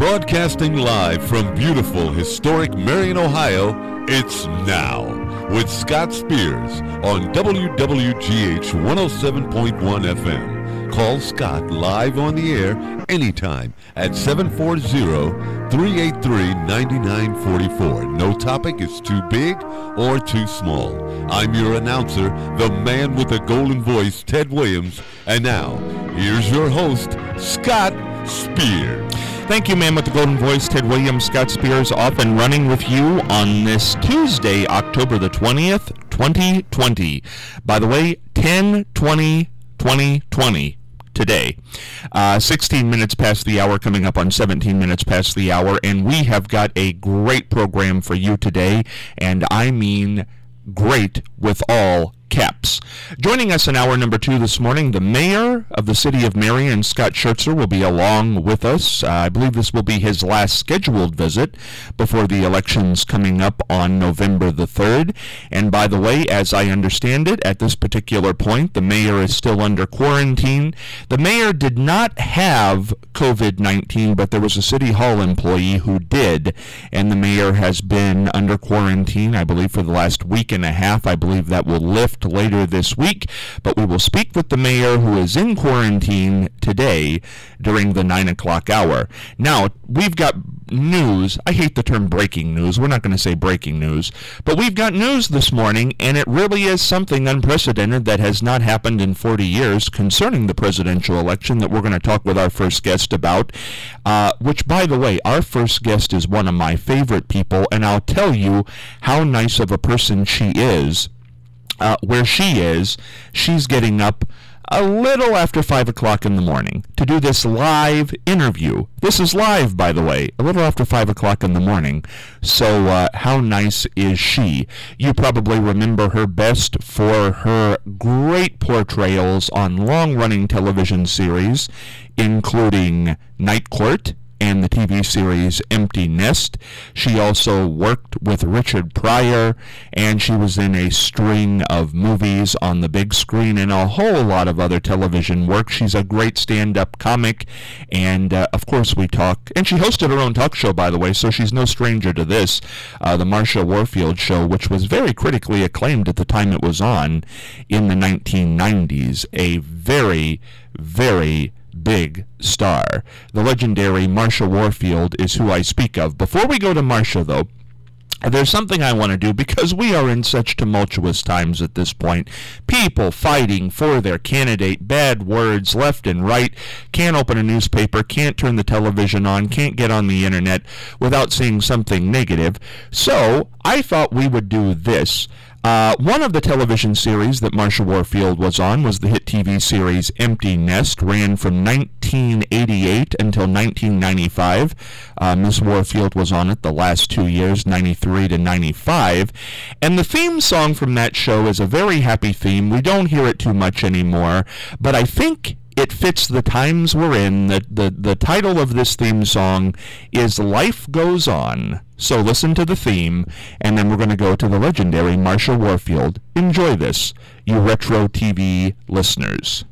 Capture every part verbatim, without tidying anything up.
Broadcasting live from beautiful, historic Marion, Ohio, it's Now with Scott Spears on W W G H one oh seven point one F M. Call Scott live on the air anytime at seven four zero, three eight three, nine nine four four. No topic is too big or too small. I'm your announcer, the man with the golden voice, Ted Williams. And now, here's your host, Scott Spears. Thank you, man with the golden voice, Ted Williams. Scott Spears off and running with you on this Tuesday, October the twentieth, twenty twenty. By the way, ten twenty twenty twenty today. Uh, sixteen minutes past the hour, coming up on seventeen minutes past the hour, and we have got a great program for you today, and I mean great with all caps. Joining us in hour number two this morning, the mayor of the city of Marion, Scott Schertzer, will be along with us. Uh, I believe this will be his last scheduled visit before the elections coming up on November the third. And by the way, as I understand it, at this particular point, the mayor is still under quarantine. The mayor did not have covid nineteen, but there was a city hall employee who did, and the mayor has been under quarantine, I believe, for the last week and a half. I believe that will lift later this week, but we will speak with the mayor who is in quarantine today during the nine o'clock hour. Now, we've got news. I hate the term breaking news. We're not going to say breaking news, but we've got news this morning, and it really is something unprecedented that has not happened in forty years concerning the presidential election that we're going to talk with our first guest about, uh, which, by the way, our first guest is one of my favorite people, and I'll tell you how nice of a person she is. Uh, where she is, she's getting up a little after five o'clock in the morning to do this live interview. This is live, by the way, a little after five o'clock in the morning. So uh, how nice is she? You probably remember her best for her great portrayals on long-running television series, including Night Court and the T V series Empty Nest. She also worked with Richard Pryor, and she was in a string of movies on the big screen and a whole lot of other television work. She's a great stand-up comic, and uh, of course we talk, and she hosted her own talk show, by the way, so she's no stranger to this, uh, the Marsha Warfield Show, which was very critically acclaimed at the time it was on in the nineteen nineties. A very, very big star. The legendary Marsha Warfield is who I speak of. Before we go to Marsha, though, there's something I want to do because we are in such tumultuous times at this point. People fighting for their candidate, bad words left and right, can't open a newspaper, can't turn the television on, can't get on the internet without seeing something negative. So I thought we would do this. Uh, one of the television series that Marsha Warfield was on was the hit T V series Empty Nest, ran from nineteen eighty-eight until nineteen ninety-five. Uh, Miss Warfield was on it the last two years, ninety-three to ninety-five. And the theme song from that show is a very happy theme. We don't hear it too much anymore, but I think it fits the times we're in. The, the, the title of this theme song is Life Goes On. So listen to the theme, and then we're going to go to the legendary Marsha Warfield. Enjoy this, you Retro T V listeners.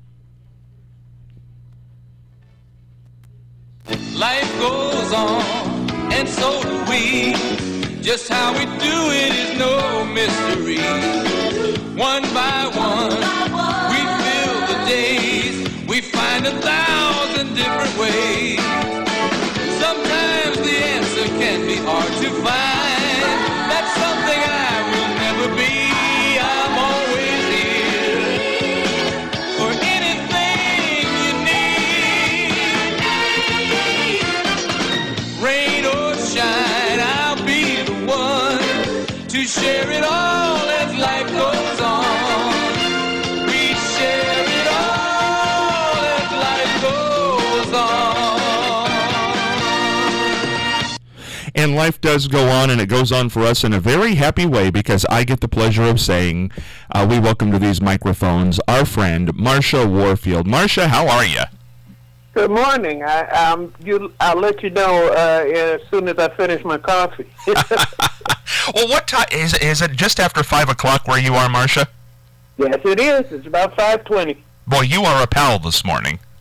Life goes on, and so do we. Just how we do it is no mystery. One by one, we fill the days. We find a thousand different ways. Sometimes the answer can be hard to find. That's something I will never be. I'm always here for anything you need. Rain or shine, I'll be the one to share it all as life goes on. We share it all as life goes on. And life does go on, and it goes on for us in a very happy way because I get the pleasure of saying uh, we welcome to these microphones our friend Marsha Warfield. Marsha, how are you? Good morning. I, um, you, I'll let you know uh, as soon as I finish my coffee. Well, what time is it? Is it just after five o'clock where you are, Marsha? Yes, it is. It's about five twenty. Boy, you are a pal this morning.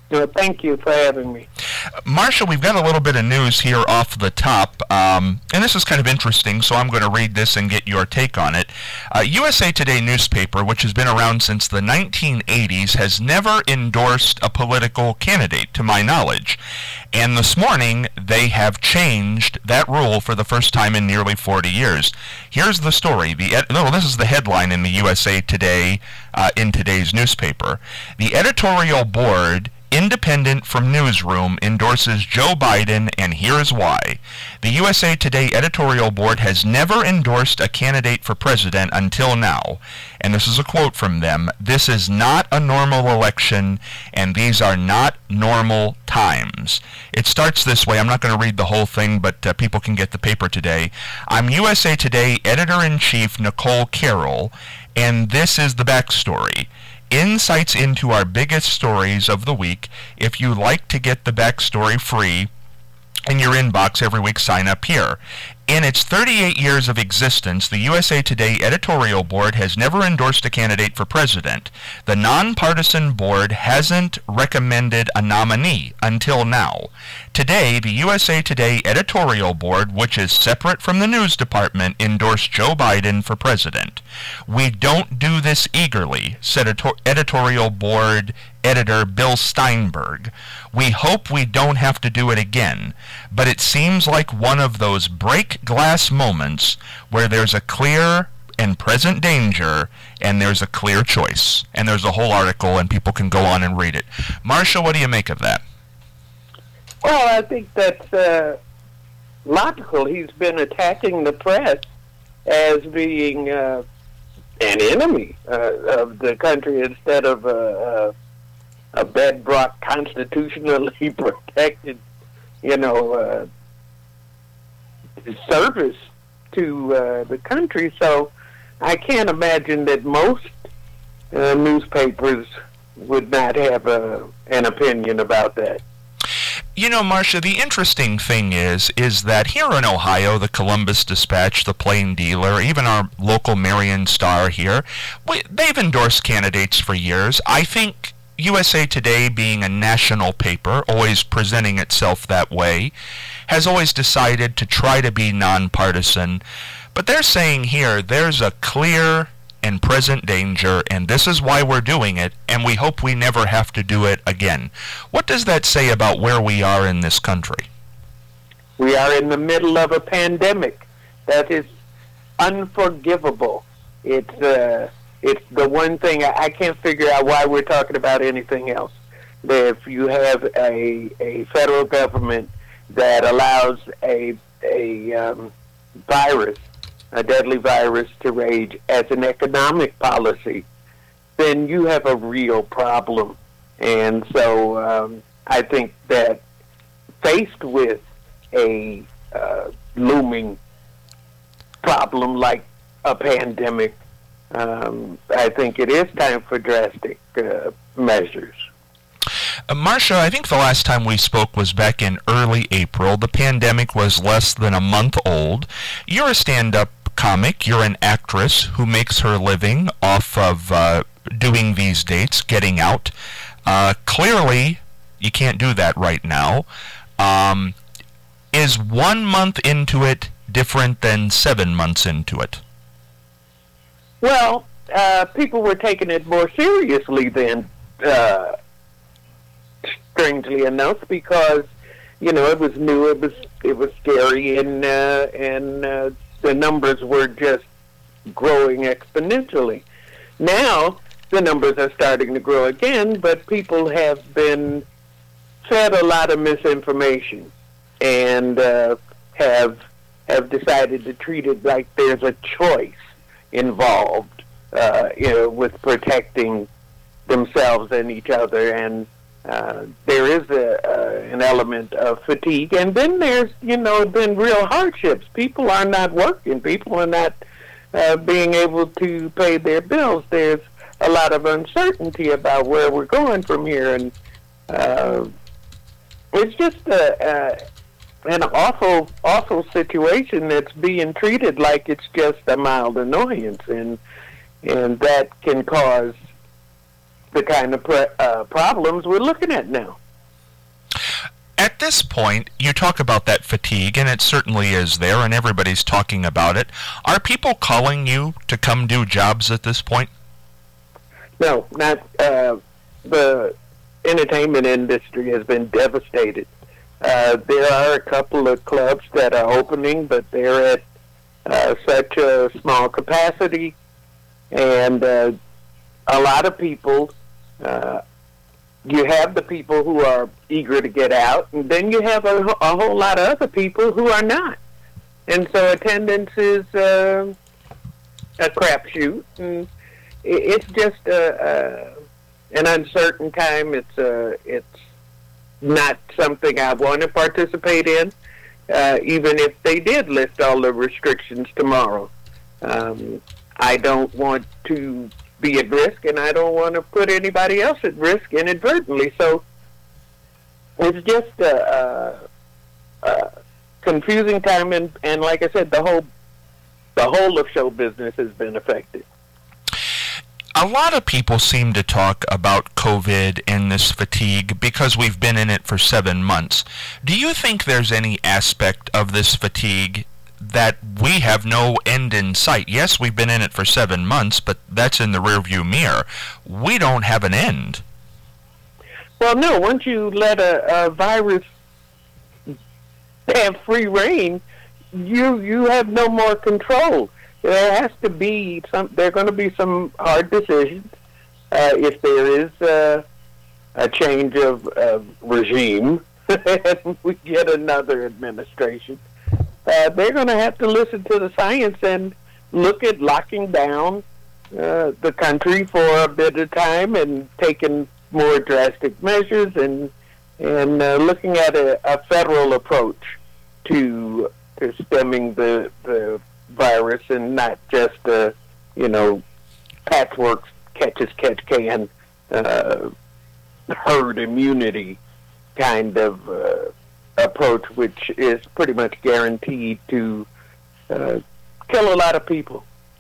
So thank you for having me. Marcia, we've got a little bit of news here off the top, um, and this is kind of interesting, so I'm going to read this and get your take on it. Uh, U S A Today newspaper, which has been around since the nineteen eighties, has never endorsed a political candidate, to my knowledge. And this morning, they have changed that rule for the first time in nearly forty years. Here's the story. The ed- no, this is the headline in the U S A Today, uh, in today's newspaper. The editorial board, independent from newsroom, endorses Joe Biden, and here's why. The U S A Today editorial board has never endorsed a candidate for president until now. And this is a quote from them. "This is not a normal election, and these are not normal times." It starts this way. I'm not going to read the whole thing, but uh, people can get the paper today. I'm U S A Today editor-in-chief Nicole Carroll, and this is the backstory. Insights into our biggest stories of the week. If you like to get the backstory free in your inbox every week, sign up here. In its thirty-eight years of existence, the U S A Today editorial board has never endorsed a candidate for president. The nonpartisan board hasn't recommended a nominee until now. Today, the U S A Today editorial board, which is separate from the news department, endorsed Joe Biden for president. "We don't do this eagerly," said editor- editorial board editor Bill Steinberg. "We hope we don't have to do it again, but it seems like one of those break glass moments where there's a clear and present danger and there's a clear choice." And there's a whole article, and people can go on and read it. Marcia, what do you make of that? Well, I think that's uh, logical. He's been attacking the press as being uh, an enemy uh, of the country instead of a, a, a bedrock, constitutionally protected, you know, uh, service to uh, the country. So I can't imagine that most uh, newspapers would not have a, an opinion about that. You know, Marcia, the interesting thing is, is that here in Ohio, the Columbus Dispatch, the Plain Dealer, even our local Marion Star here, we, they've endorsed candidates for years. I think U S A Today, being a national paper, always presenting itself that way, has always decided to try to be nonpartisan. But they're saying here there's a clear and present danger, and this is why we're doing it, and we hope we never have to do it again. What does that say about where we are in this country? We are in the middle of a pandemic. That is unforgivable. It's uh, it's the one thing I, I can't figure out why we're talking about anything else. If you have a a federal government that allows a a um, virus, a deadly virus, to rage as an economic policy, then you have a real problem. And so um, I think that faced with a uh, looming problem like a pandemic, um, I think it is time for drastic uh, measures. Uh, Marcia, I think the last time we spoke was back in early April. The pandemic was less than a month old. You're a stand-up comic. You're an actress who makes her living off of uh, doing these dates, getting out. Uh, clearly, you can't do that right now. Um, is one month into it different than seven months into it? Well, uh, people were taking it more seriously then, uh, strangely enough, because, you know, it was new, it was it was scary, and uh, and uh, the numbers were just growing exponentially. Now, the numbers are starting to grow again, but people have been fed a lot of misinformation and uh, have have decided to treat it like there's a choice involved, uh, you know, with protecting themselves and each other, and uh, there is a, uh, an element of fatigue. And then there's, you know, been real hardships. People are not working. People are not uh, being able to pay their bills. There's a lot of uncertainty about where we're going from here, and uh, it's just a, a an awful, awful situation that's being treated like it's just a mild annoyance, and and that can cause the kind of pre- uh, problems we're looking at now. At this point, you talk about that fatigue, and it certainly is there, and everybody's talking about it. Are people calling you to come do jobs at this point? No, not uh, the entertainment industry has been devastated. Uh, there are a couple of clubs that are opening, but they're at uh, such a small capacity, and uh, a lot of people, uh, you have the people who are eager to get out, and then you have a, a whole lot of other people who are not. And so attendance is uh, a crapshoot, and it's just a, a, an uncertain time. It's uh, it's not something I want to participate in, uh, even if they did lift all the restrictions tomorrow. Um, I don't want to be at risk, and I don't want to put anybody else at risk inadvertently. So it's just a, a, a confusing time, and, and like I said, the whole the whole of show business has been affected. A lot of people seem to talk about COVID and this fatigue because we've been in it for seven months. Do you think there's any aspect of this fatigue that we have no end in sight? Yes, we've been in it for seven months, but that's in the rearview mirror. We don't have an end. Well, no. Once you let a, a virus have free reign, you you have no more control. There has to be some. There are going to be some hard decisions uh, if there is uh, a change of, of regime and we get another administration. Uh, they're going to have to listen to the science and look at locking down uh, the country for a bit of time and taking more drastic measures and and uh, looking at a, a federal approach to to stemming the the virus and not just a, you know, patchwork catch as catch can uh, herd immunity kind of uh, approach, which is pretty much guaranteed to uh, kill a lot of people.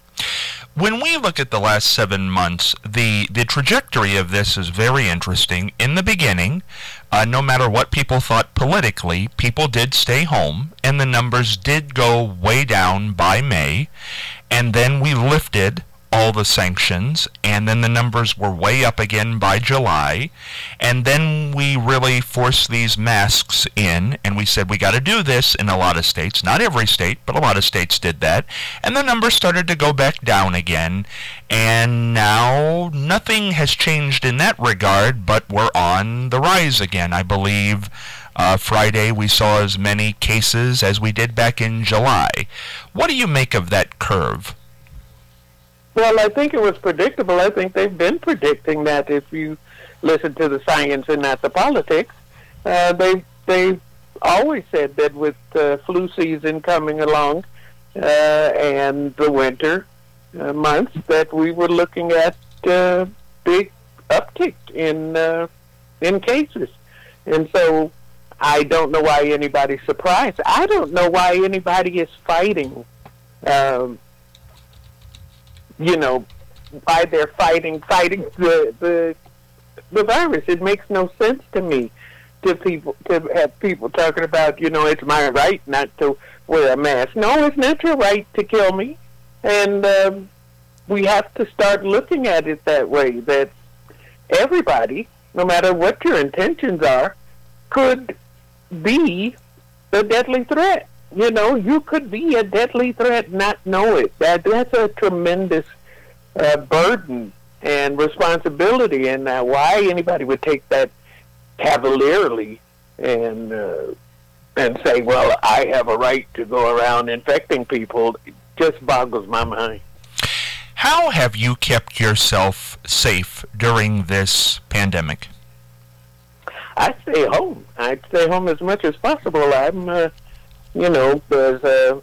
When we look at the last seven months, the, the trajectory of this is very interesting. In the beginning, uh, no matter what people thought politically, people did stay home, and the numbers did go way down by May, and then we lifted all the sanctions, and then the numbers were way up again by July, and then we really forced these masks in, and we said we got to do this in a lot of states. Not every state, but a lot of states did that, and the numbers started to go back down again, and now nothing has changed in that regard, but we're on the rise again. I believe uh, Friday we saw as many cases as we did back in July. What do you make of that curve? Well, I think it was predictable. I think they've been predicting that if you listen to the science and not the politics. Uh, they they always said that with uh, flu season coming along uh, and the winter uh, months that we were looking at uh, big uptick in uh, in cases. And so I don't know why anybody's surprised. I don't know why anybody is fighting um you know, why they're fighting fighting the, the the virus. It makes no sense to me to people to have people talking about, you know, it's my right not to wear a mask. No, it's not your right to kill me. And um, we have to start looking at it that way, that everybody, no matter what your intentions are, could be a deadly threat. You know, you could be a deadly threat, not know it. That that's a tremendous uh, burden and responsibility, and uh, why anybody would take that cavalierly and uh, and say, "Well, I have a right to go around infecting people," it just boggles my mind. How have you kept yourself safe during this pandemic? I stay home. I stay home as much as possible. I'm. Uh, You know, as a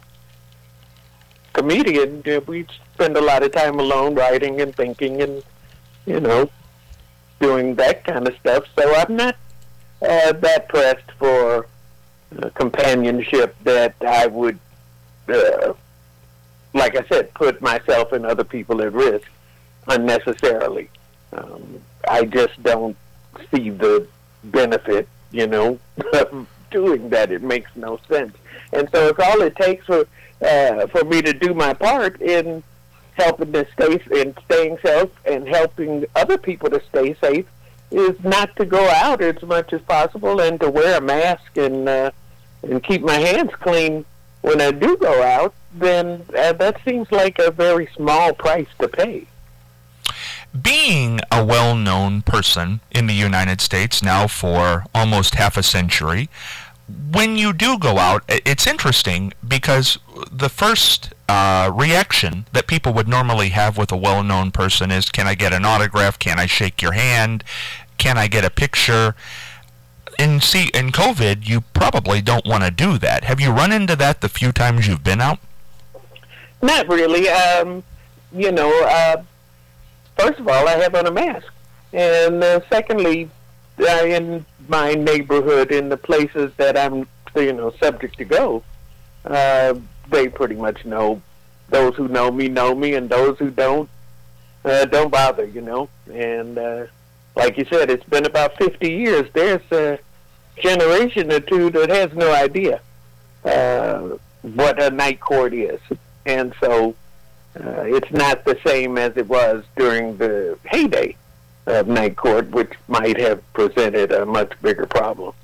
comedian, we spend a lot of time alone writing and thinking and, you know, doing that kind of stuff. So I'm not uh, that pressed for uh, companionship that I would, uh, like I said, put myself and other people at risk unnecessarily. um, I just don't see the benefit, you know, of doing that. It makes no sense. And so it's all it takes for uh, for me to do my part in helping to stay in staying safe and helping other people to stay safe is not to go out as much as possible and to wear a mask and uh, and keep my hands clean when I do go out. Then uh, that seems like a very small price to pay. Being a well-known person in the United States now for almost half a century, when you do go out, it's interesting because the first uh, reaction that people would normally have with a well-known person is, can I get an autograph? Can I shake your hand? Can I get a picture? In, see, in COVID, you probably don't want to do that. Have you run into that the few times you've been out? Not really. Um, you know, uh, first of all, I have on a mask. And uh, secondly, uh, in my neighborhood, in the places that I'm, you know, subject to go, uh, they pretty much know. Those who know me know me, and those who don't, uh, don't bother, you know. And uh, like you said, it's been about fifty years. There's a generation or two that has no idea uh, what a night court is. And so uh, it's not the same as it was during the heyday of night court, which might have presented a much bigger problem.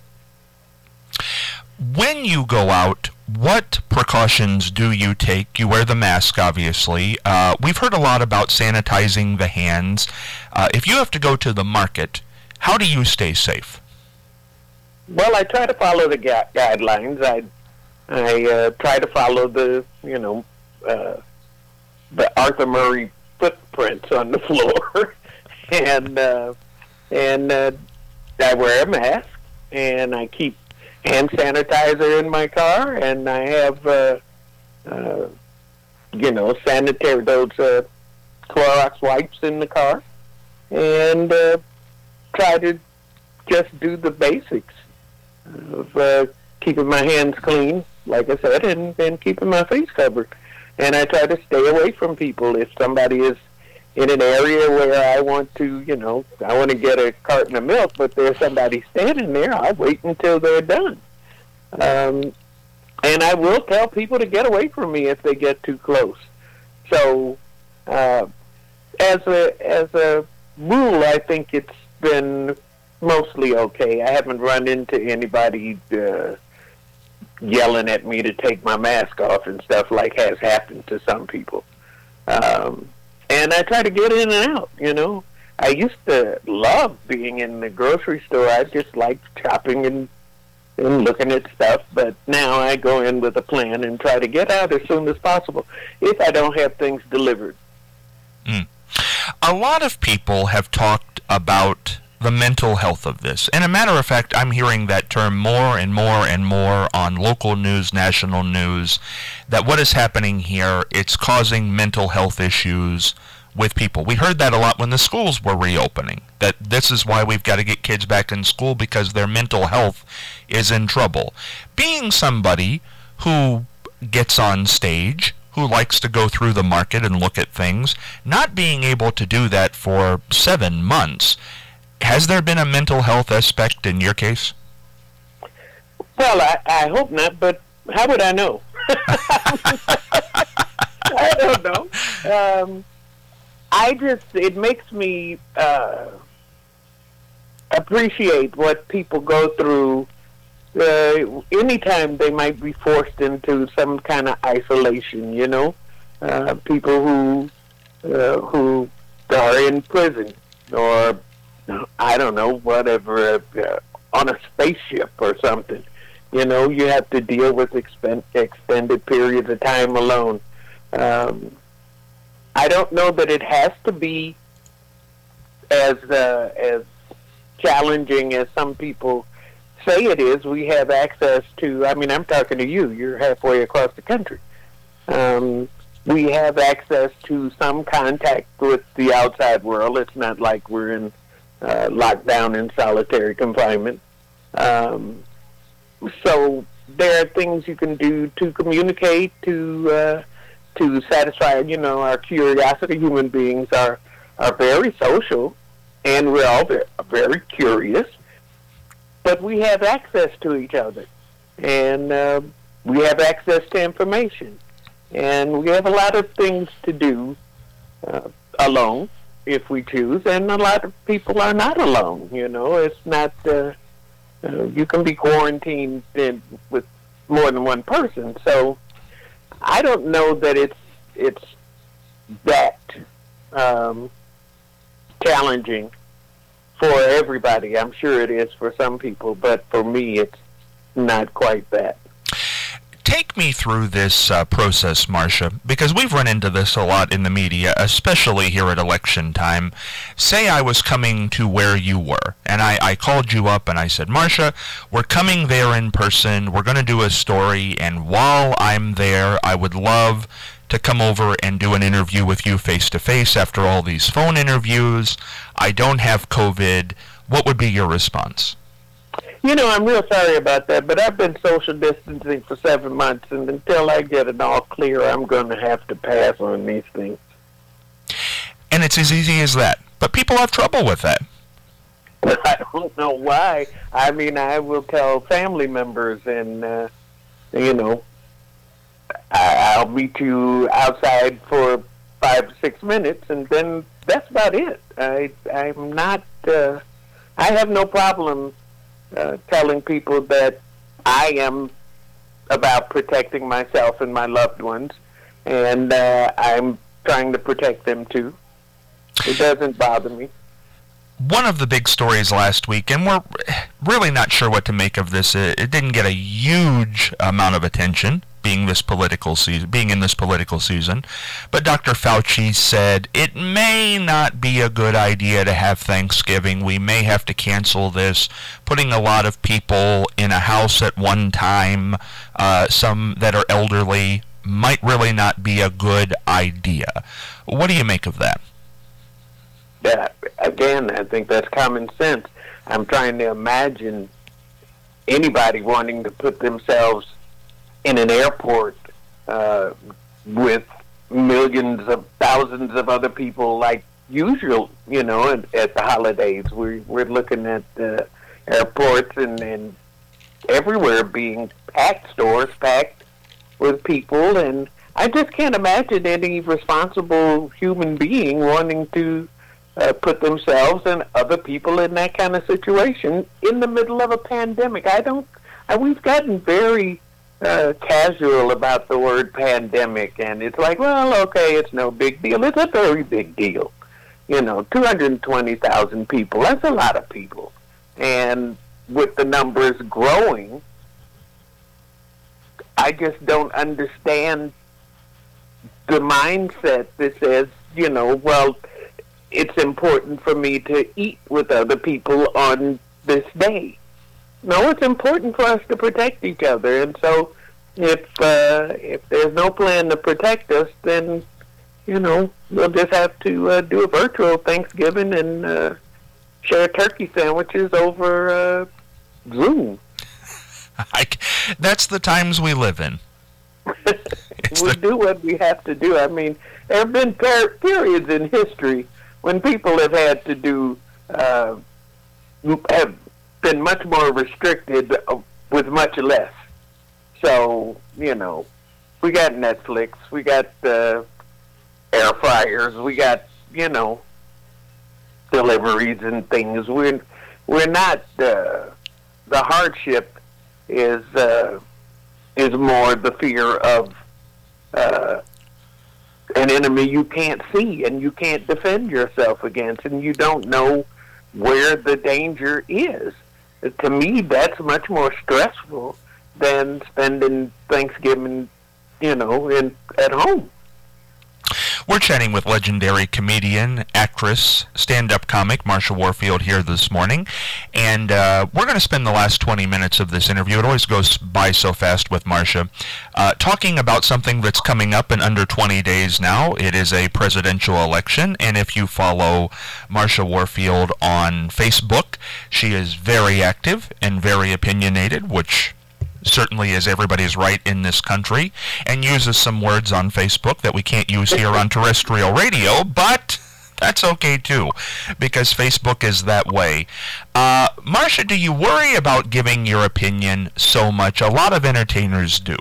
When you go out, what precautions do you take? You wear the mask, obviously. Uh, we've heard a lot about sanitizing the hands. Uh, if you have to go to the market, how do you stay safe? Well, I try to follow the gu- guidelines. I I uh, try to follow the, you know, uh, the Arthur Murray footprints on the floor, and uh, and uh, I wear a mask, and I keep hand sanitizer in my car, and I have, uh, uh, you know, sanitary, those uh, Clorox wipes in the car, and uh, try to just do the basics of uh, keeping my hands clean, like I said, and, and keeping my face covered. And I try to stay away from people. If somebody is in an area where I want to, you know, I want to get a carton of milk, but there's somebody standing there, I'll wait until they're done. Um, and I will tell people to get away from me if they get too close. So, uh, as a as a rule, I think it's been mostly okay. I haven't run into anybody uh, yelling at me to take my mask off and stuff like has happened to some people. Um, and I try to get in and out, you know. I used to love being in the grocery store. I just liked shopping and, and looking at stuff. But now I go in with a plan and try to get out as soon as possible if I don't have things delivered. Mm. A lot of people have talked about the mental health of this. And a matter of fact, I'm hearing that term more and more and more on local news, national news, that what is happening here, it's causing mental health issues with people. We heard that a lot when the schools were reopening, that this is why we've got to get kids back in school because their mental health is in trouble. Being somebody who gets on stage, who likes to go through the market and look at things, not being able to do that for seven months, has there been a mental health aspect in your case? Well, I, I hope not, but how would I know? I don't know. Um, I just, it makes me uh, appreciate what people go through uh, anytime they might be forced into some kind of isolation, you know? Uh, people who, uh, who are in prison or I don't know, whatever, uh, on a spaceship or something. You know, you have to deal with expen- extended periods of time alone. Um, I don't know that it has to be as uh, as challenging as some people say it is. We have access to, I mean, I'm talking to you. You're halfway across the country. Um, we have access to some contact with the outside world. It's not like we're in Uh, locked down in solitary confinement. Um, so there are things you can do to communicate, to uh, to satisfy, you know, our curiosity. Human beings are, are very social, and we're all very, very curious, but we have access to each other, and uh, we have access to information, and we have a lot of things to do uh, alone if we choose, and a lot of people are not alone. You know, it's not, uh, uh, you can be quarantined in, with more than one person, so I don't know that it's it's that um, challenging for everybody. I'm sure it is for some people, but for me, it's not quite that. Take me through this uh, process, Marcia, because we've run into this a lot in the media, especially here at election time. Say I was coming to where you were, and I, I called you up and I said, Marcia, we're coming there in person, we're going to do a story, and while I'm there, I would love to come over and do an interview with you face-to-face after all these phone interviews. I don't have COVID. What would be your response? You know, I'm real sorry about that, but I've been social distancing for seven months, and until I get it all clear, I'm going to have to pass on these things. And it's as easy as that. But people have trouble with that. I don't know why. I mean, I will tell family members, and, uh, you know, I'll meet you outside for five, six minutes, and then that's about it. I, I'm not, uh, I have no problem uh, telling people that I am about protecting myself and my loved ones, and uh, I'm trying to protect them too. It doesn't bother me. One of the big stories last week, and we're really not sure what to make of this, it didn't get a huge amount of attention, being this political season, being in this political season, but Doctor Fauci said it may not be a good idea to have Thanksgiving. We may have to cancel this. Putting a lot of people in a house at one time, uh, some that are elderly, might really not be a good idea. What do you make of that? Yeah, again, I think that's common sense. I'm trying to imagine anybody wanting to put themselves in an airport uh, with millions of thousands of other people like usual, you know, at, at the holidays. We're, we're looking at uh, airports and, and everywhere being packed, stores packed with people, and I just can't imagine any responsible human being wanting to Uh, put themselves and other people in that kind of situation in the middle of a pandemic. I don't. Uh, we've gotten very uh, casual about the word pandemic, and it's like, well, okay, it's no big deal. It's a very big deal. You know, two hundred twenty thousand people. That's a lot of people, and with the numbers growing, I just don't understand the mindset that says, you know, well, it's important for me to eat with other people on this day. No, it's important for us to protect each other. And so if uh, if there's no plan to protect us, then, you know, we'll just have to uh, do a virtual Thanksgiving and uh, share turkey sandwiches over uh, Zoom. I, that's the times we live in. We the... do what we have to do. I mean, there have been per- periods in history when people have had to do, uh, have been much more restricted with much less. So, you know, we got Netflix, we got uh, air fryers, we got, you know, deliveries and things. We're, we're not, uh, the hardship is, uh, is more the fear of, uh, an enemy you can't see and you can't defend yourself against, and you don't know where the danger is. To me, that's much more stressful than spending Thanksgiving, you know, in at home. We're chatting with legendary comedian, actress, stand-up comic Marcia Warfield here this morning, and uh, we're going to spend the last twenty minutes of this interview, it always goes by so fast with Marcia, uh, talking about something that's coming up in under twenty days now. It is a presidential election, and if you follow Marcia Warfield on Facebook, she is very active and very opinionated, which certainly is everybody's right in this country, and uses some words on Facebook that we can't use here on terrestrial radio, but That's okay, too, because Facebook is that way. Uh, Marcia, do you worry about giving your opinion so much? A lot of entertainers do.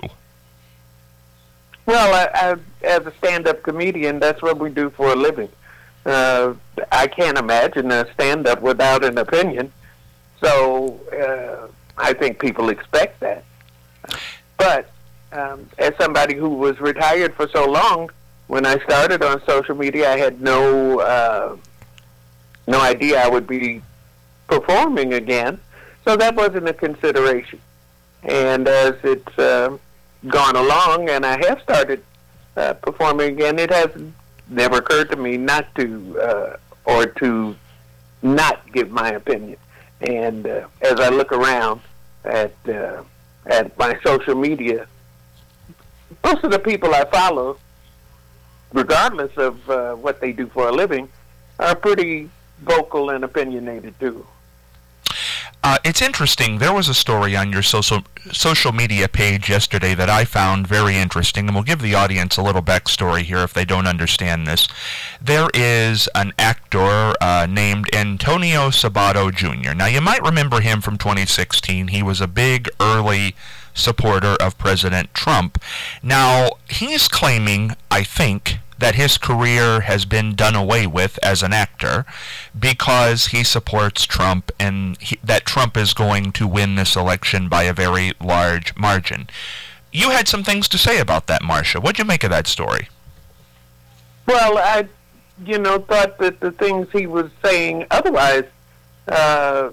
Well, I, I, as a stand-up comedian, that's what we do for a living. Uh, I can't imagine a stand-up without an opinion, so uh, I think people expect that. But um, as somebody who was retired for so long, when I started on social media, I had no uh, no idea I would be performing again, so that wasn't a consideration. And as it's uh, gone along, and I have started uh, performing again, it has never occurred to me not to uh, or to not give my opinion. And uh, as I look around at uh, at my social media, most of the people I follow, regardless of uh, what they do for a living, are pretty vocal and opinionated too. Uh, it's interesting. There was a story on your social social media page yesterday that I found very interesting, and we'll give the audience a little backstory here if they don't understand this. There is an actor uh, named Antonio Sabato Junior Now, you might remember him from twenty sixteen. He was a big early supporter of President Trump. Now, he's claiming, I think, that his career has been done away with as an actor because he supports Trump and he, that Trump is going to win this election by a very large margin. You had some things to say about that, Marcia. What'd you make of that story? Well, I, you know, thought that the things he was saying otherwise uh,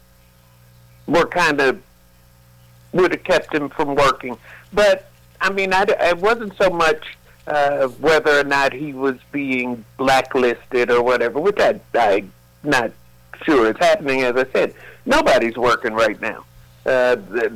were kind of, would have kept him from working. But, I mean, I, it wasn't so much Uh, whether or not he was being blacklisted or whatever, which I, I'm not sure is happening. As I said, nobody's working right now. Uh, the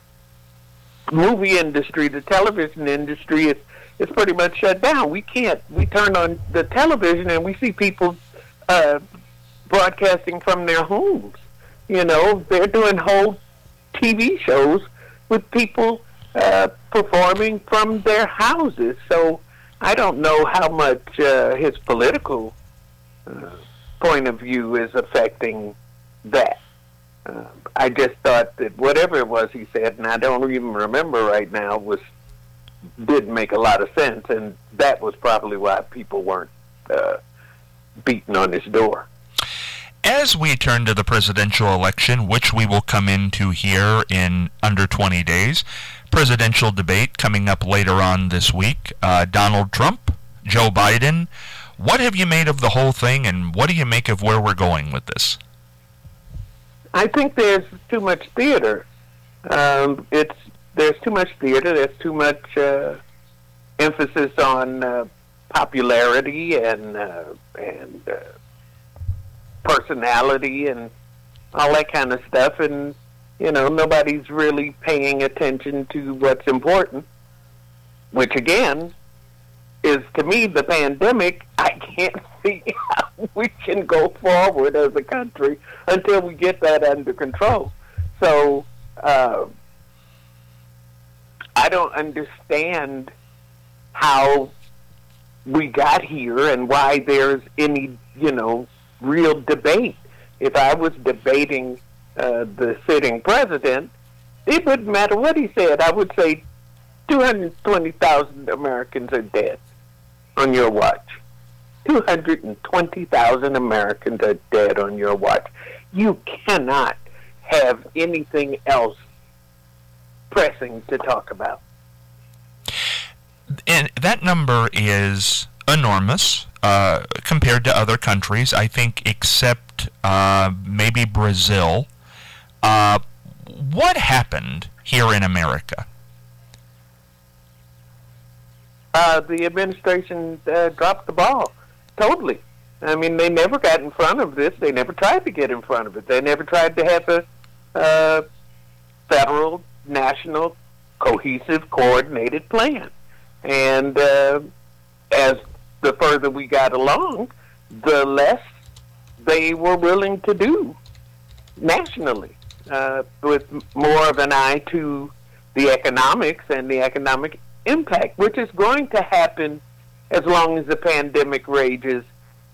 movie industry, the television industry is, is pretty much shut down. We can't, we turn on the television and we see people uh, broadcasting from their homes. You know, they're doing whole T V shows with people Uh, performing from their houses. So I don't know how much uh, his political uh, point of view is affecting that. Uh, I just thought that whatever it was he said, and I don't even remember right now, was didn't make a lot of sense, and that was probably why people weren't uh, beating on his door. As we turn to the presidential election, which we will come into here in under twenty days, presidential debate coming up later on this week, uh, Donald Trump, Joe Biden, what have you made of the whole thing, and what do you make of where we're going with this? I think there's too much theater. Um, it's there's too much theater. There's too much uh, emphasis on uh, popularity and uh, and uh, personality and all that kind of stuff, and you know, nobody's really paying attention to what's important, which again is, to me, the pandemic. I can't see how we can go forward as a country until we get that under control. So uh, I don't understand how we got here and why there's any, you know, real debate. If I was debating uh, the sitting president, it wouldn't matter what he said. I would say two hundred twenty thousand Americans are dead on your watch. two hundred twenty thousand Americans are dead on your watch. You cannot have anything else pressing to talk about. And that number is enormous uh, compared to other countries, I think, except uh, maybe Brazil. Uh, what happened here in America? Uh, the administration uh, dropped the ball totally. I mean, they never got in front of this. They never tried to get in front of it. They never tried to have a uh, federal, national, cohesive, coordinated plan. And uh, as the further we got along, the less they were willing to do nationally, uh, with more of an eye to the economics and the economic impact, which is going to happen as long as the pandemic rages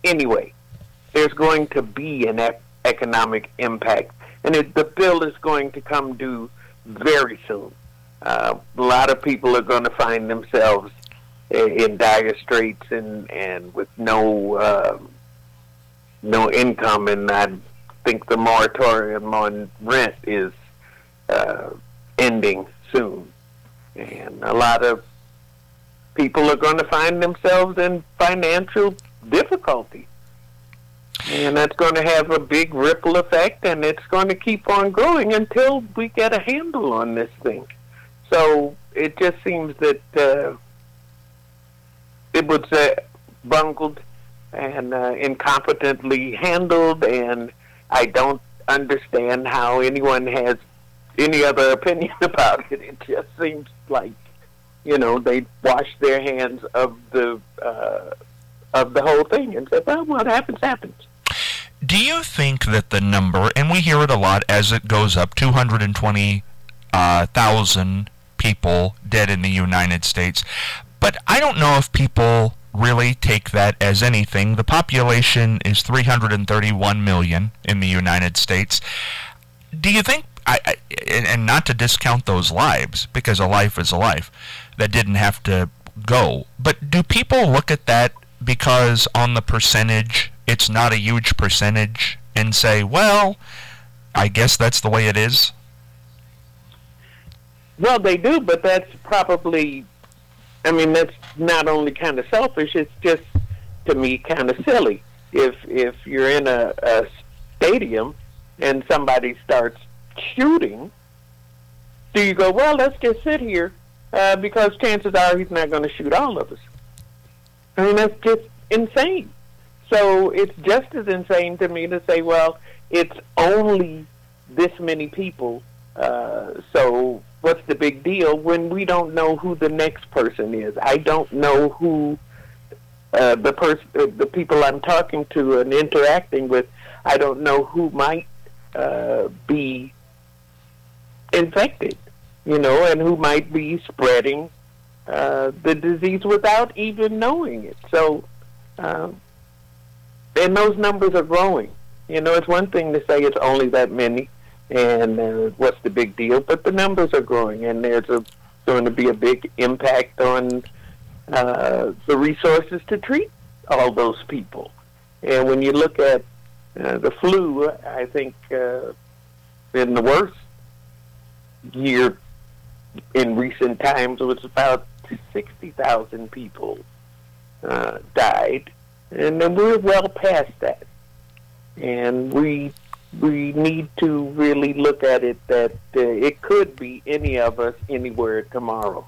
anyway, there's going to be an ec- economic impact, and it, the bill is going to come due very soon. Uh, a lot of people are going to find themselves in dire straits and, and with no uh, no income, and I think the moratorium on rent is uh, ending soon, and a lot of people are going to find themselves in financial difficulty, and that's going to have a big ripple effect, and it's going to keep on growing until we get a handle on this thing. So it just seems that uh, it was uh, bungled and uh, incompetently handled, and I don't understand how anyone has any other opinion about it. It just seems like, you know, they washed their hands of the uh, of the whole thing and said, well, what happens, happens. Do you think that the number, and we hear it a lot as it goes up, two hundred twenty thousand people dead in the United States, but I don't know if people really take that as anything. The population is three hundred thirty-one million in the United States. Do you think, I, I, and not to discount those lives, because a life is a life that didn't have to go, but do people look at that because on the percentage, it's not a huge percentage, and say, well, I guess that's the way it is? Well, they do, but that's probably, I mean, that's not only kind of selfish, it's just, to me, kind of silly. If if you're in a, a stadium and somebody starts shooting, do you go, well, let's just sit here uh, because chances are he's not going to shoot all of us? I mean, that's just insane. So it's just as insane to me to say, well, it's only this many people, uh, so what's the big deal, when we don't know who the next person is? I don't know who uh, the person, uh, the people I'm talking to and interacting with, I don't know who might uh, be infected, you know, and who might be spreading uh, the disease without even knowing it. So, um, and those numbers are growing. You know, it's one thing to say it's only that many, and uh, what's the big deal? But the numbers are growing, and there's a, going to be a big impact on uh, the resources to treat all those people. And when you look at uh, the flu, I think uh, in the worst year in recent times, it was about sixty thousand people uh, died, and then we're well past that. And we we need to really look at it that uh, it could be any of us anywhere tomorrow.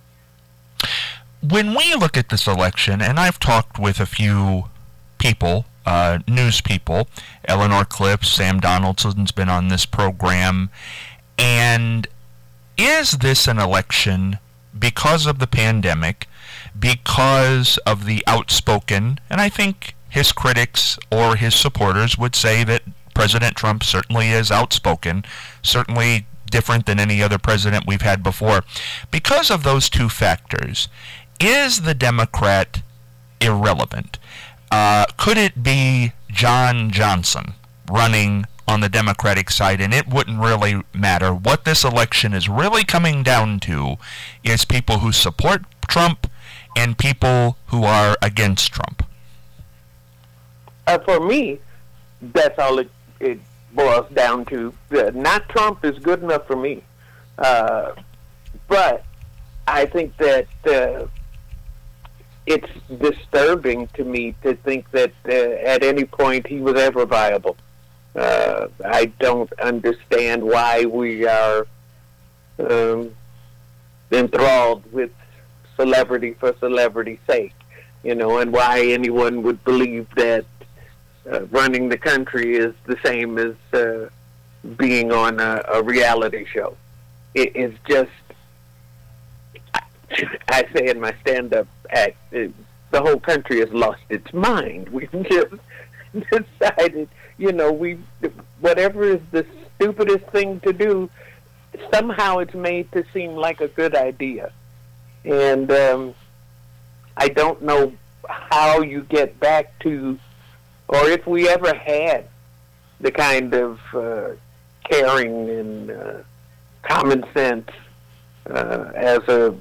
When we look at this election, and I've talked with a few people, uh, news people, Eleanor Clips, Sam Donaldson's been on this program, and is this an election because of the pandemic, because of the outspoken, and I think his critics or his supporters would say that President Trump certainly is outspoken, certainly different than any other president we've had before. Because of those two factors, is the Democrat irrelevant? Uh, could it be John Johnson running on the Democratic side, and it wouldn't really matter? What this election is really coming down to is people who support Trump and people who are against Trump. Uh, for me, that's all it, it boils down to. Uh, not Trump is good enough for me. Uh, but I think that uh, it's disturbing to me to think that uh, at any point he was ever viable. Uh, I don't understand why we are um, enthralled with celebrity for celebrity's sake, you know, and why anyone would believe that Uh, running the country is the same as uh, being on a, a reality show. It is just, I, I say in my stand-up act, it, the whole country has lost its mind. We've just decided, you know, we whatever is the stupidest thing to do, somehow it's made to seem like a good idea. And um, I don't know how you get back to or if we ever had the kind of uh, caring and uh, common sense uh, as a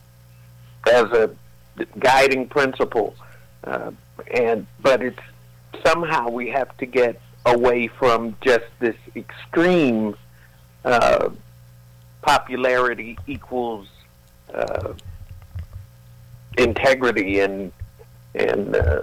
as a guiding principle, uh, and but it's somehow we have to get away from just this extreme uh, popularity equals uh, integrity, and and uh,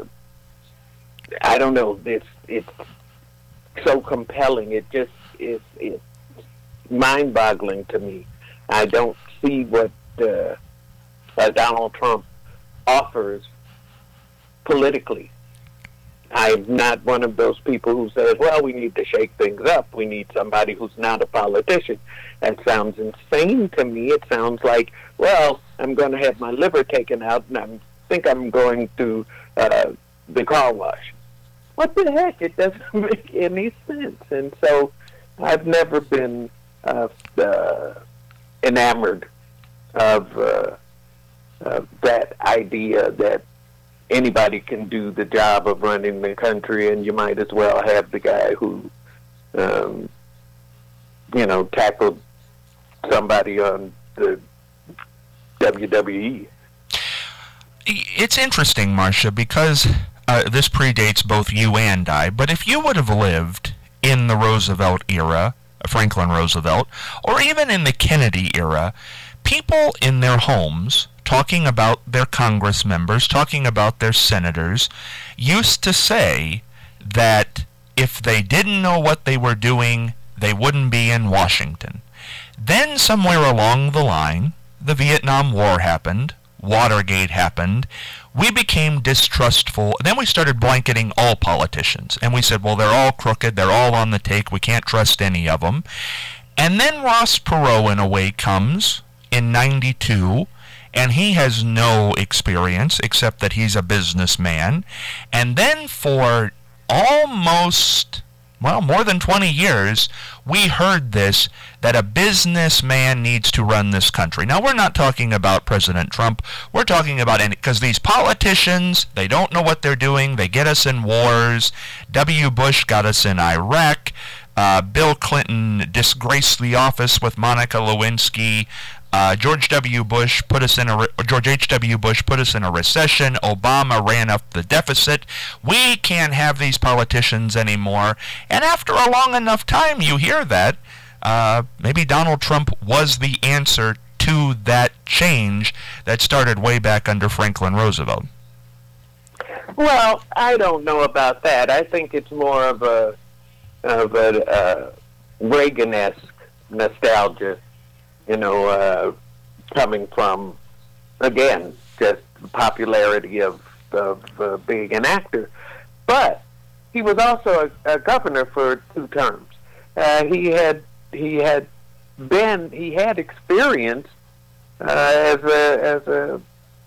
I don't know, it's it's so compelling. It just is it's mind-boggling to me. I don't see what uh, uh, Donald Trump offers politically. I'm not one of those people who says, well, we need to shake things up. We need somebody who's not a politician. That sounds insane to me. It sounds like, well, I'm going to have my liver taken out, and I think I'm going to uh, the car wash. What the heck? It doesn't make any sense. And so I've never been uh, uh, enamored of, uh, of that idea that anybody can do the job of running the country, and you might as well have the guy who, um, you know, tackled somebody on the W W E. It's interesting, Marcia, because uh, this predates both you and I, but if you would have lived in the Roosevelt era, Franklin Roosevelt, or even in the Kennedy era, people in their homes talking about their Congress members, talking about their senators, used to say that if they didn't know what they were doing, they wouldn't be in Washington. Then somewhere along the line, the Vietnam War happened, Watergate happened, we became distrustful, then we started blanketing all politicians, and we said, well, they're all crooked, they're all on the take, we can't trust any of them. And then Ross Perot, in a way, comes in ninety-two, and he has no experience except that he's a businessman. And then for almost, well, more than twenty years, we heard this, that a businessman needs to run this country. Now, we're not talking about President Trump. We're talking about, because these politicians, they don't know what they're doing. They get us in wars. W. Bush got us in Iraq. Uh, Bill Clinton disgraced the office with Monica Lewinsky. Uh, George W. Bush put us in a re- George H W. Bush put us in a recession. Obama ran up the deficit. We can't have these politicians anymore. And after a long enough time, you hear that uh, maybe Donald Trump was the answer to that change that started way back under Franklin Roosevelt. Well, I don't know about that. I think it's more of a of a uh, Reagan-esque nostalgia. You know, uh, coming from, again, just the popularity of, of uh, being an actor. But he was also a, a governor for two terms. Uh, he had he had been he had experience uh, as a as a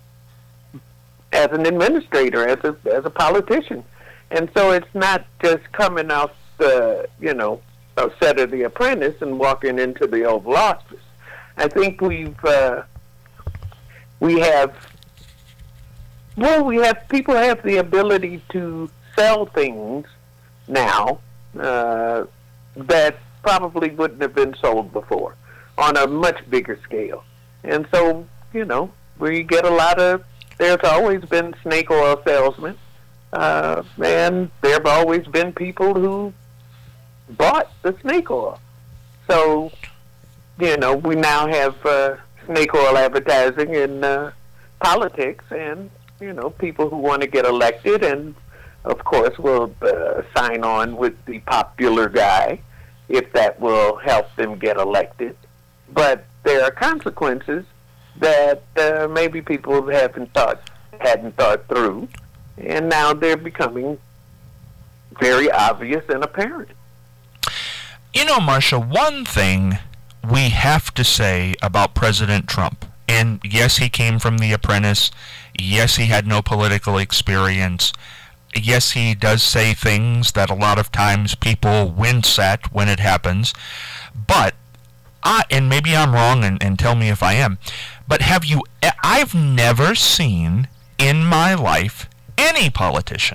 as an administrator, as a as a politician, and so it's not just coming off the you know a set of The Apprentice and walking into the Oval Office. I think we've uh, we have well we have people have the ability to sell things now uh, that probably wouldn't have been sold before on a much bigger scale, and so you know we get a lot of. There's always been snake oil salesmen, uh, and there have always been people who bought the snake oil. So. You know, we now have uh, snake oil advertising in uh, politics, and, you know, people who want to get elected and, of course, will uh, sign on with the popular guy if that will help them get elected. But there are consequences that uh, maybe people haven't thought, hadn't thought through, and now they're becoming very obvious and apparent. You know, Marcia, one thing we have to say about President Trump, and yes, he came from The Apprentice, yes, he had no political experience, yes, he does say things that a lot of times people wince at when it happens, but, I, and maybe I'm wrong, and, and tell me if I am, but have you, I've never seen in my life any politician,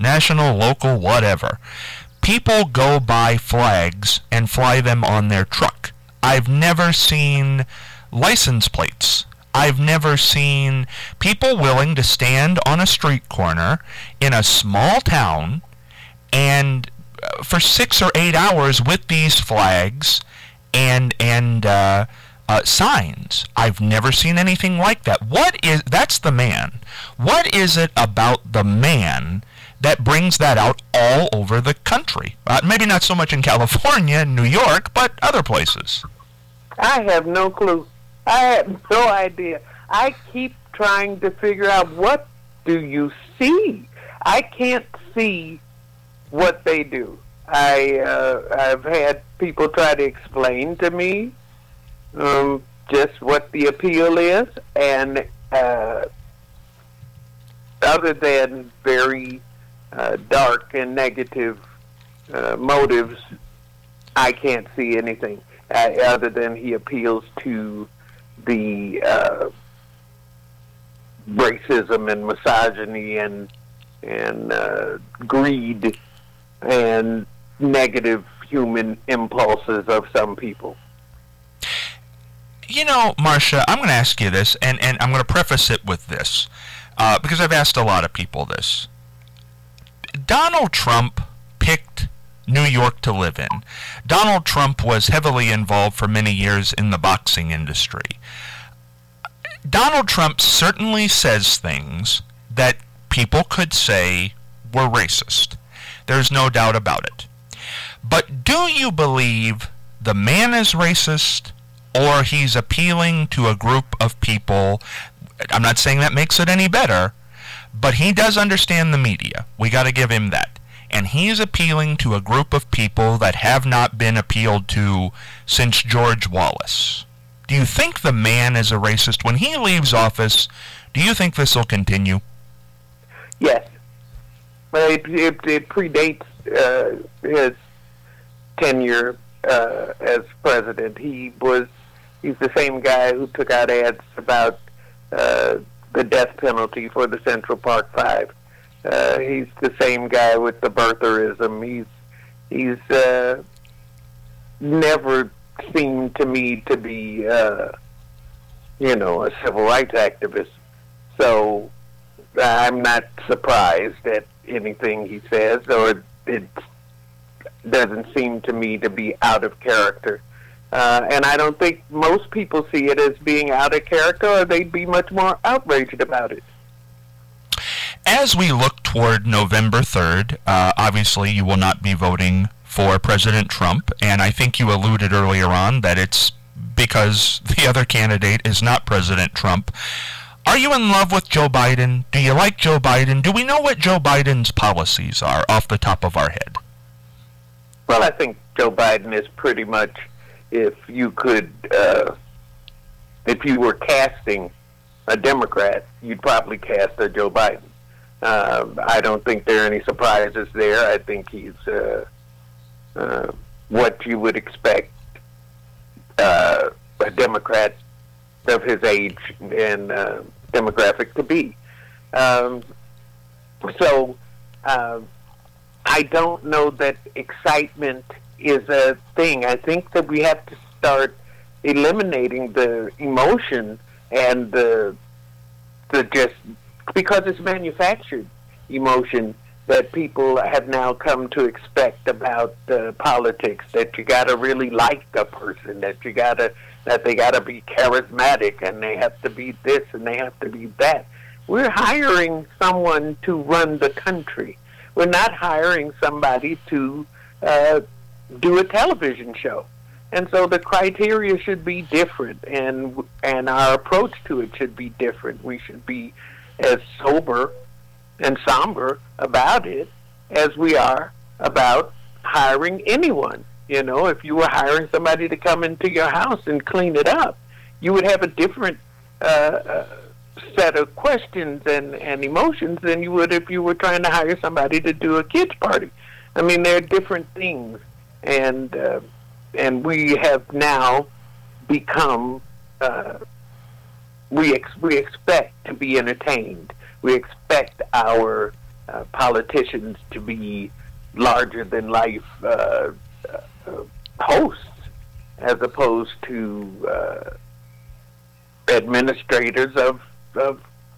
national, local, whatever. People go buy flags and fly them on their truck. I've never seen license plates. I've never seen people willing to stand on a street corner in a small town and uh, for six or eight hours with these flags and and uh, uh, signs. I've never seen anything like that. What is that's the man? What is it about the man that brings that out all over the country? Uh, maybe not so much in California and New York, but other places. I have no clue. I have no idea. I keep trying to figure out, what do you see? I can't see what they do. I, uh, I've had people try to explain to me um, just what the appeal is, and uh, other than very uh, dark and negative uh, motives, I can't see anything uh, other than he appeals to the uh, racism and misogyny and and uh, greed and negative human impulses of some people. You know, Marcia, I'm going to ask you this, and, and I'm going to preface it with this, uh, because I've asked a lot of people this. Donald Trump picked New York to live in. Donald Trump was heavily involved for many years in the boxing industry. Donald Trump certainly says things that people could say were racist. There's no doubt about it. But do you believe the man is racist, or he's appealing to a group of people? I'm not saying that makes it any better, but he does understand the media. We got to give him that. And he's appealing to a group of people that have not been appealed to since George Wallace. Do you think the man is a racist? When he leaves office, do you think this will continue? Yes. Well, it, it, it predates uh, his tenure uh, as president. He was, he's the same guy who took out ads about uh, the death penalty for the Central Park Five. Uh, he's the same guy with the birtherism. He's he's uh, never seemed to me to be, uh, you know, a civil rights activist. So I'm not surprised at anything he says, or it doesn't seem to me to be out of character. Uh, and I don't think most people see it as being out of character, or they'd be much more outraged about it. As we look toward November third, uh, obviously you will not be voting for President Trump, and I think you alluded earlier on that it's because the other candidate is not President Trump. Are you in love with Joe Biden? Do you like Joe Biden? Do we know what Joe Biden's policies are off the top of our head? Well, I think Joe Biden is pretty much, if you could, uh, if you were casting a Democrat, you'd probably cast a Joe Biden. Uh, I don't think there are any surprises there. I think he's uh, uh, what you would expect uh, a Democrat of his age and uh, demographic to be. Um, so uh, I don't know that excitement is a thing. I think that we have to start eliminating the emotion and the the just, because it's manufactured emotion that people have now come to expect about uh, politics, that you got to really like a person, that you got to, that they got to be charismatic, and they have to be this and they have to be that. We're hiring someone to run the country. We're not hiring somebody to uh, do a television show. And so the criteria should be different, and and our approach to it should be different. We should be as sober and somber about it as we are about hiring anyone. You know, if you were hiring somebody to come into your house and clean it up, you would have a different uh, uh, set of questions and, and emotions than you would if you were trying to hire somebody to do a kids' party. I mean, they're different things, and uh, and we have now become, uh, we ex- we expect to be entertained. We expect our uh, politicians to be larger than life uh, uh, hosts, as opposed to uh, administrators of, of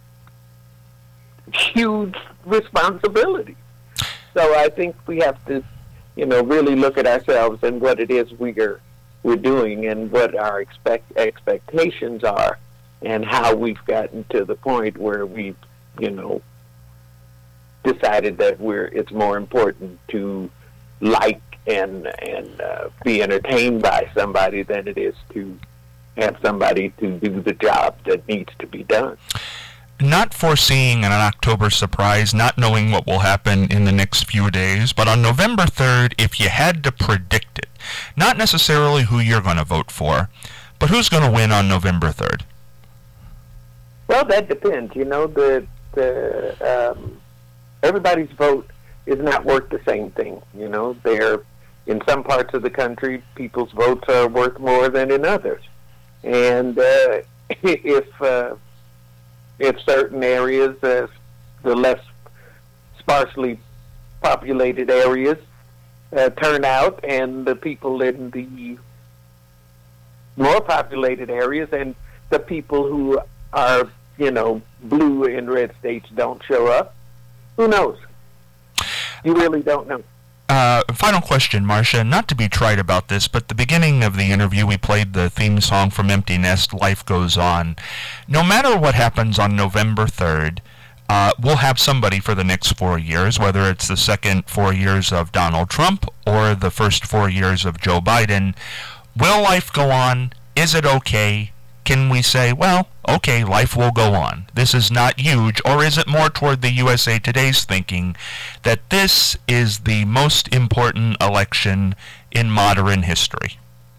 huge responsibility. So I think we have to, you know, really look at ourselves and what it is we're we're doing and what our expect expectations are, and how we've gotten to the point where we've, you know, decided that we're it's more important to like and and uh, be entertained by somebody than it is to have somebody to do the job that needs to be done. Not foreseeing an October surprise, not knowing what will happen in the next few days, but on November third, if you had to predict it, not necessarily who you're going to vote for, but who's going to win on November third? Well, that depends. You know, the the um, everybody's vote is not worth the same thing. You know, they're in some parts of the country, people's votes are worth more than in others, and uh, if uh, if certain areas, uh, the less sparsely populated areas, uh, turn out, and the people in the more populated areas and the people who are, you know, blue in red states don't show up, who knows? You really don't know. Uh, final question, Marcia. Not to be trite about this, but the beginning of the interview, we played the theme song from Empty Nest, Life Goes On. No matter what happens on November third, uh, we'll have somebody for the next four years, whether it's the second four years of Donald Trump or the first four years of Joe Biden. Will life go on? Is it okay? Can we say, well, okay, life will go on. This is not huge, or is it more toward the U S A Today's thinking that this is the most important election in modern history?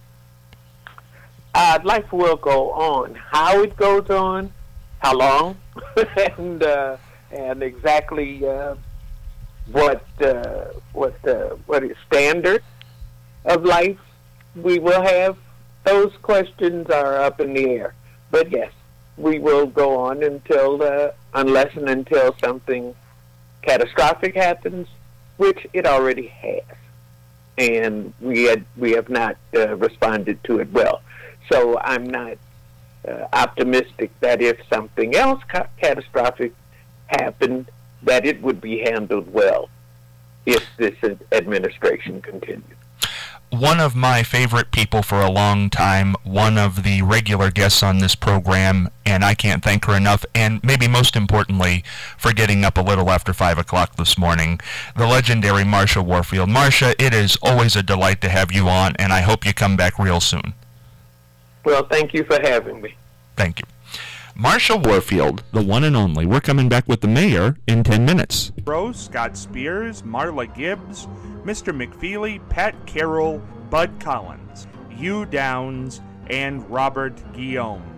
Uh, life will go on. How it goes on, how long, and uh, and exactly uh, what uh, what uh, what is standard of life we will have. Those questions are up in the air. But yes, we will go on until, uh, unless and until something catastrophic happens, which it already has. And we had, we have not uh, responded to it well. So I'm not uh, optimistic that if something else ca- catastrophic happened, that it would be handled well if this administration continues. One of my favorite people for a long time, one of the regular guests on this program, and I can't thank her enough, and maybe most importantly, for getting up a little after five o'clock this morning, the legendary Marcia Warfield. Marcia, it is always a delight to have you on, and I hope you come back real soon. Well, thank you for having me. Thank you. Marcia Warfield, the one and only. We're coming back with the mayor in ten minutes. Rose, Scott Spears, Marla Gibbs, Mister McFeely, Pat Carroll, Bud Collins, Hugh Downs, and Robert Guillaume.